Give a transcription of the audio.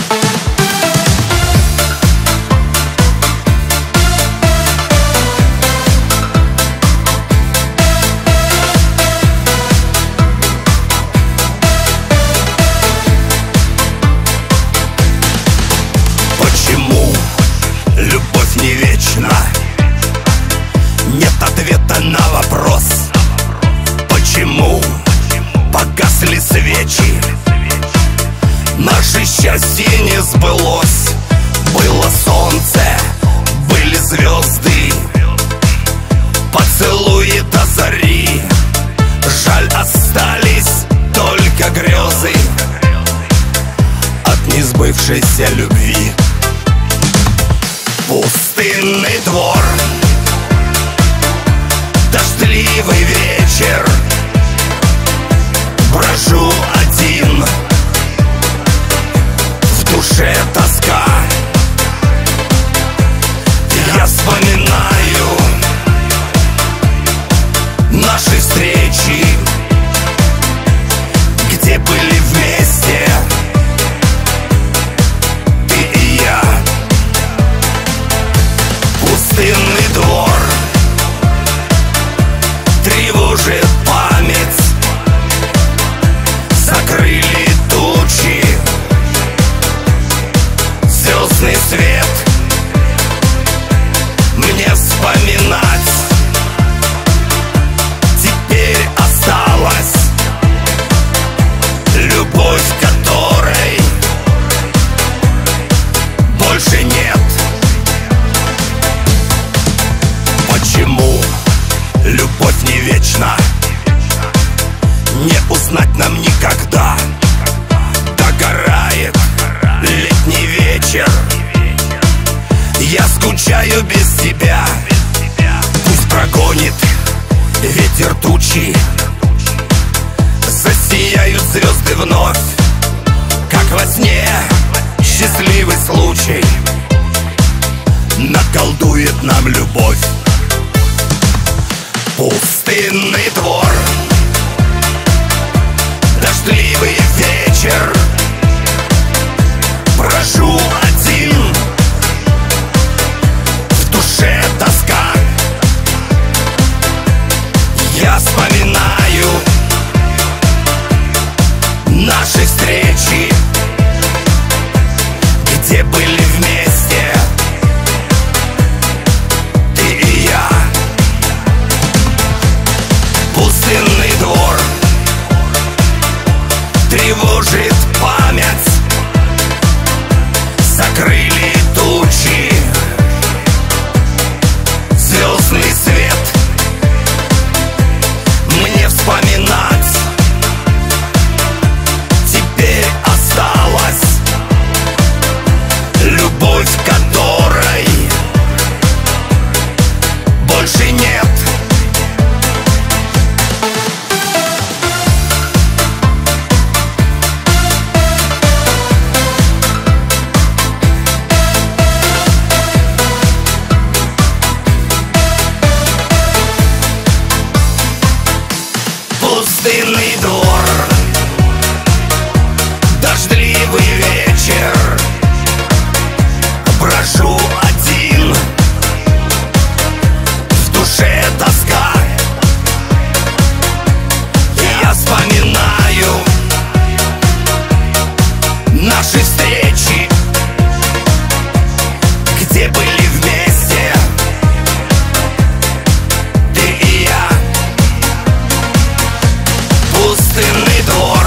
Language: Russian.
Почему любовь не вечна? Нет ответа на вопрос. Почему погасли свечи? Наше счастье не сбылось. Было солнце, были звезды, поцелуи до зари. Жаль, остались только грезы от несбывшейся любви. Пустынный двор, дождливый вечер, брожу один, в душе тоска. Я вспоминаю наши встречи, где были вместе ты и я. Пустынный двор тревожит память, закрыли тучи, звездный свет. Мне вспоминать теперь осталась любовь, которой больше нет. Почему любовь не вечна? Не узнать нам никогда. Догорает летний вечер, я скучаю без тебя. Пусть прогонит ветер тучи, засияют звезды вновь, как во сне счастливый случай наколдует нам любовь. Пустынный двор, дождливый вечер, брожу один, в душе тоска. Я вспоминаю наши встречи, где были вместе ты и я. Пустынный двор тревожит память, закрыли тучи, звездный свет. Мне вспоминать теперь осталась любовь, которой больше нет. Пустынный двор, дождливый вечер, брожу один, в душе тоска. Я вспоминаю наши встречи, где были вместе ты и я. Пустынный двор,